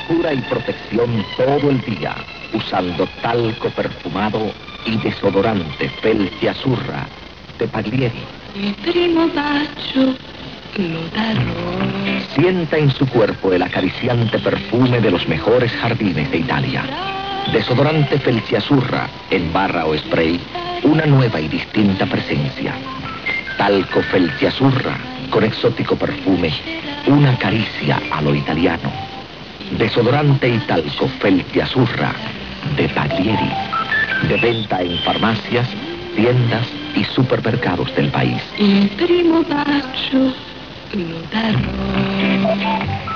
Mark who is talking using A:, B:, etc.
A: frescura y protección todo el día, usando talco perfumado y desodorante Felcia Azzurra de Paglieri.
B: Il primo bacio lo darò.
A: Sienta en su cuerpo el acariciante perfume de los mejores jardines de Italia. Desodorante Felcia Azzurra, en barra o spray, una nueva y distinta presencia. Talco Felcia Azzurra, con exótico perfume, una caricia a lo italiano. Desodorante y talco Felcia Azzurra de Paglieri. De venta en farmacias, tiendas y supermercados del país.
B: Il primo bacio lo darò.